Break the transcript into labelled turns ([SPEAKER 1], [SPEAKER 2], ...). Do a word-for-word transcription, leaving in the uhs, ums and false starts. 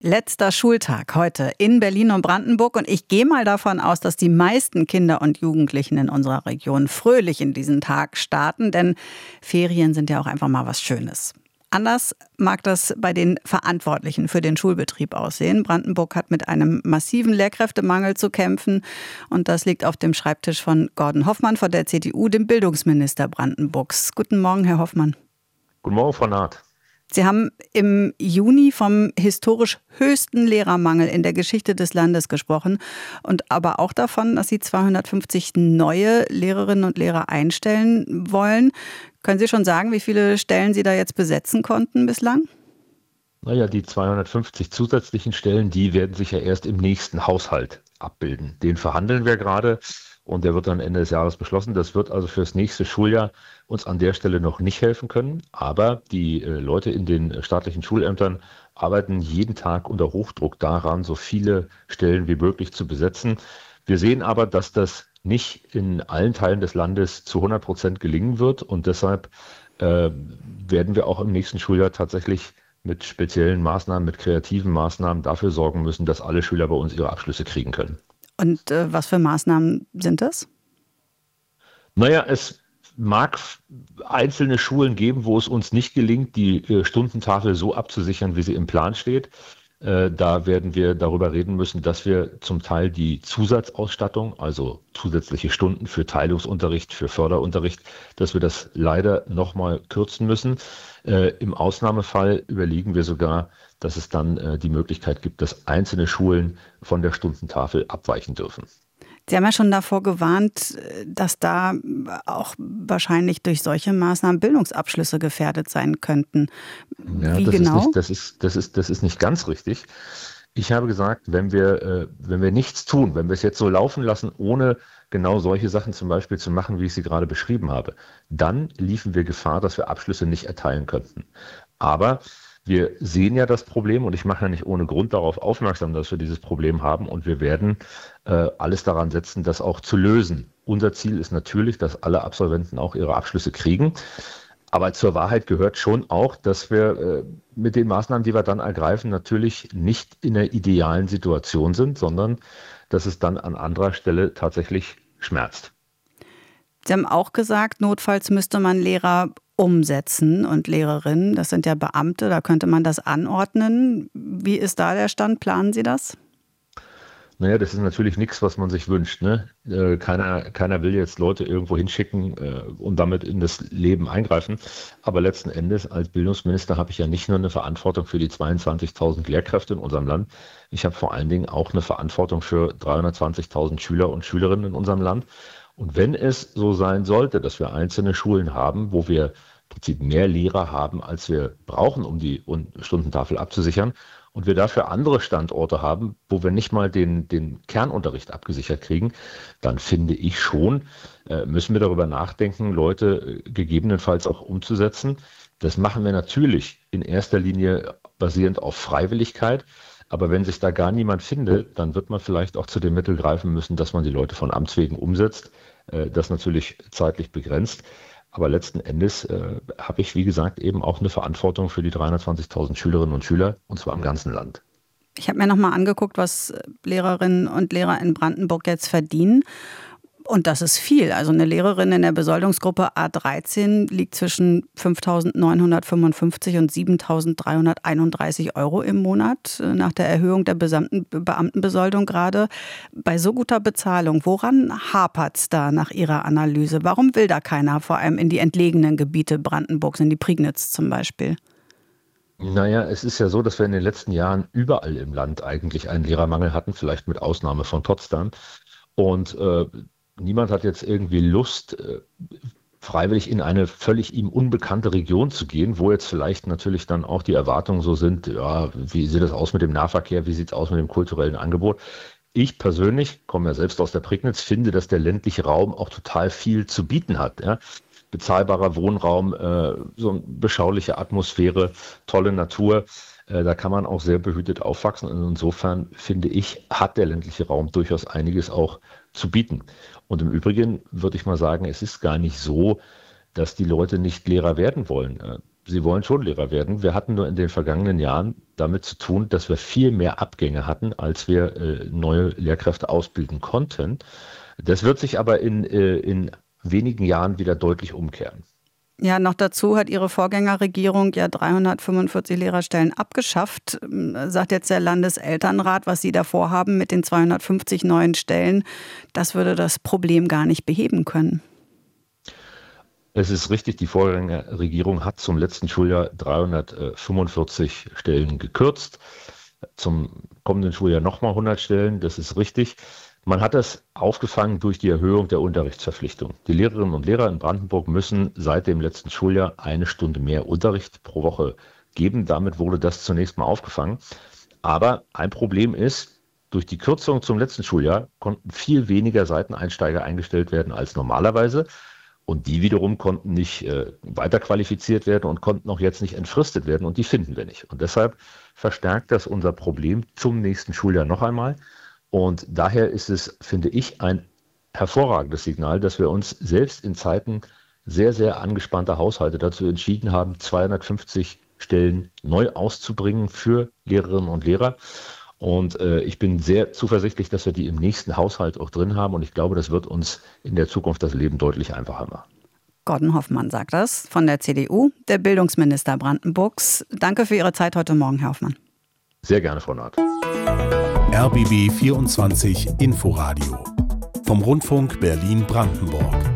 [SPEAKER 1] Letzter Schultag heute in Berlin und Brandenburg und ich gehe mal davon aus, dass die meisten Kinder und Jugendlichen in unserer Region fröhlich in diesen Tag starten, denn Ferien sind ja auch einfach mal was Schönes. Anders mag das bei den Verantwortlichen für den Schulbetrieb aussehen. Brandenburg hat mit einem massiven Lehrkräftemangel zu kämpfen und das liegt auf dem Schreibtisch von Gordon Hoffmann von der C D U, dem Bildungsminister Brandenburgs. Guten Morgen, Herr Hoffmann.
[SPEAKER 2] Guten Morgen, Frau Naht.
[SPEAKER 1] Sie haben im Juni vom historisch höchsten Lehrermangel in der Geschichte des Landes gesprochen und aber auch davon, dass Sie zweihundertfünfzig neue Lehrerinnen und Lehrer einstellen wollen. Können Sie schon sagen, wie viele Stellen Sie da jetzt besetzen konnten bislang?
[SPEAKER 2] Naja, die zweihundertfünfzig zusätzlichen Stellen, die werden sich ja erst im nächsten Haushalt abbilden. Den verhandeln wir gerade und der wird dann Ende des Jahres beschlossen. Das wird also fürs nächste Schuljahr uns an der Stelle noch nicht helfen können. Aber die äh, Leute in den staatlichen Schulämtern arbeiten jeden Tag unter Hochdruck daran, so viele Stellen wie möglich zu besetzen. Wir sehen aber, dass das nicht in allen Teilen des Landes zu hundert Prozent gelingen wird. Und deshalb äh, werden wir auch im nächsten Schuljahr tatsächlich mit speziellen Maßnahmen, mit kreativen Maßnahmen dafür sorgen müssen, dass alle Schüler bei uns ihre Abschlüsse kriegen können.
[SPEAKER 1] Und äh, was für Maßnahmen sind das?
[SPEAKER 2] Naja, es mag einzelne Schulen geben, wo es uns nicht gelingt, die äh, Stundentafel so abzusichern, wie sie im Plan steht. Äh, da werden wir darüber reden müssen, dass wir zum Teil die Zusatzausstattung, also zusätzliche Stunden für Teilungsunterricht, für Förderunterricht, dass wir das leider nochmal kürzen müssen. Äh, Im Ausnahmefall überlegen wir sogar, dass es dann äh, die Möglichkeit gibt, dass einzelne Schulen von der Stundentafel abweichen dürfen.
[SPEAKER 1] Sie haben ja schon davor gewarnt, dass da auch wahrscheinlich durch solche Maßnahmen Bildungsabschlüsse gefährdet sein könnten.
[SPEAKER 2] Ja,
[SPEAKER 1] Wie
[SPEAKER 2] das
[SPEAKER 1] genau?
[SPEAKER 2] ist nicht, das ist, das ist, das ist nicht ganz richtig. Ich habe gesagt, wenn wir, äh, wenn wir nichts tun, wenn wir es jetzt so laufen lassen, ohne genau solche Sachen zum Beispiel zu machen, wie ich sie gerade beschrieben habe, dann liefen wir Gefahr, dass wir Abschlüsse nicht erteilen könnten. Aber wir sehen ja das Problem und ich mache ja nicht ohne Grund darauf aufmerksam, dass wir dieses Problem haben und wir werden äh, alles daran setzen, das auch zu lösen. Unser Ziel ist natürlich, dass alle Absolventen auch ihre Abschlüsse kriegen. Aber zur Wahrheit gehört schon auch, dass wir äh, mit den Maßnahmen, die wir dann ergreifen, natürlich nicht in der idealen Situation sind, sondern dass es dann an anderer Stelle tatsächlich schmerzt.
[SPEAKER 1] Sie haben auch gesagt, notfalls müsste man Lehrer umsetzen und Lehrerinnen. Das sind ja Beamte, da könnte man das anordnen. Wie ist da der Stand? Planen Sie das?
[SPEAKER 2] Naja, das ist natürlich nichts, was man sich wünscht. Ne? Äh, keiner, keiner will jetzt Leute irgendwo hinschicken äh, und damit in das Leben eingreifen. Aber letzten Endes als Bildungsminister habe ich ja nicht nur eine Verantwortung für die zweiundzwanzigtausend Lehrkräfte in unserem Land. Ich habe vor allen Dingen auch eine Verantwortung für dreihundertzwanzigtausend Schüler und Schülerinnen in unserem Land. Und wenn es so sein sollte, dass wir einzelne Schulen haben, wo wir im Prinzip mehr Lehrer haben, als wir brauchen, um die Stundentafel abzusichern, und wir dafür andere Standorte haben, wo wir nicht mal den, den Kernunterricht abgesichert kriegen, dann finde ich schon, äh, müssen wir darüber nachdenken, Leute äh, gegebenenfalls auch umzusetzen. Das machen wir natürlich in erster Linie basierend auf Freiwilligkeit. Aber wenn sich da gar niemand findet, dann wird man vielleicht auch zu dem Mittel greifen müssen, dass man die Leute von Amts wegen umsetzt. Äh, das natürlich zeitlich begrenzt. Aber letzten Endes äh, habe ich, wie gesagt, eben auch eine Verantwortung für die dreihundertzwanzigtausend Schülerinnen und Schüler, und zwar im ganzen Land.
[SPEAKER 1] Ich habe mir noch mal angeguckt, was Lehrerinnen und Lehrer in Brandenburg jetzt verdienen. Und das ist viel. Also eine Lehrerin in der Besoldungsgruppe A dreizehn liegt zwischen fünftausendneunhundertfünfundfünfzig und siebentausenddreihunderteinunddreißig Euro im Monat nach der Erhöhung der Besamten, Beamtenbesoldung gerade. Bei so guter Bezahlung, woran hapert es da nach Ihrer Analyse? Warum will da keiner, vor allem in die entlegenen Gebiete Brandenburgs, in die Prignitz zum Beispiel?
[SPEAKER 2] Naja, es ist ja so, dass wir in den letzten Jahren überall im Land eigentlich einen Lehrermangel hatten, vielleicht mit Ausnahme von Potsdam. Und äh, niemand hat jetzt irgendwie Lust, äh, freiwillig in eine völlig ihm unbekannte Region zu gehen, wo jetzt vielleicht natürlich dann auch die Erwartungen so sind, ja, wie sieht es aus mit dem Nahverkehr, wie sieht es aus mit dem kulturellen Angebot. Ich persönlich, komme ja selbst aus der Prignitz, finde, dass der ländliche Raum auch total viel zu bieten hat. Ja? Bezahlbarer Wohnraum, äh, so eine beschauliche Atmosphäre, tolle Natur. Äh, da kann man auch sehr behütet aufwachsen. Und insofern finde ich, hat der ländliche Raum durchaus einiges auch zu bieten. Und im Übrigen würde ich mal sagen, es ist gar nicht so, dass die Leute nicht Lehrer werden wollen. sie wollen schon Lehrer werden. Wir hatten nur in den vergangenen Jahren damit zu tun, dass wir viel mehr Abgänge hatten, als wir äh, neue Lehrkräfte ausbilden konnten. Das wird sich aber in, äh, in wenigen Jahren wieder deutlich umkehren.
[SPEAKER 1] Ja, noch dazu hat Ihre Vorgängerregierung ja dreihundertfünfundvierzig Lehrerstellen abgeschafft. Sagt jetzt der Landeselternrat, was Sie da vorhaben mit den zweihundertfünfzig neuen Stellen, das würde das Problem gar nicht beheben können.
[SPEAKER 2] Es ist richtig, die Vorgängerregierung hat zum letzten Schuljahr dreihundertfünfundvierzig Stellen gekürzt. Zum kommenden Schuljahr nochmal hundert Stellen, das ist richtig. Man hat das aufgefangen durch die Erhöhung der Unterrichtsverpflichtung. Die Lehrerinnen und Lehrer in Brandenburg müssen seit dem letzten Schuljahr eine Stunde mehr Unterricht pro Woche geben. Damit wurde das zunächst mal aufgefangen. Aber ein Problem ist, durch die Kürzung zum letzten Schuljahr konnten viel weniger Seiteneinsteiger eingestellt werden als normalerweise. Und die wiederum konnten nicht äh, weiterqualifiziert werden und konnten auch jetzt nicht entfristet werden. Und die finden wir nicht. Und deshalb verstärkt das unser Problem zum nächsten Schuljahr noch einmal. Und daher ist es, finde ich, ein hervorragendes Signal, dass wir uns selbst in Zeiten sehr, sehr angespannter Haushalte dazu entschieden haben, zweihundertfünfzig Stellen neu auszubringen für Lehrerinnen und Lehrer. Und äh, ich bin sehr zuversichtlich, dass wir die im nächsten Haushalt auch drin haben. Und ich glaube, das wird uns in der Zukunft das Leben deutlich einfacher machen.
[SPEAKER 1] Gordon Hoffmann sagt das von der C D U, der Bildungsminister Brandenburgs. Danke für Ihre Zeit heute Morgen, Herr Hoffmann.
[SPEAKER 2] Sehr gerne, Frau Naht.
[SPEAKER 3] R B B vierundzwanzig Inforadio vom Rundfunk Berlin-Brandenburg.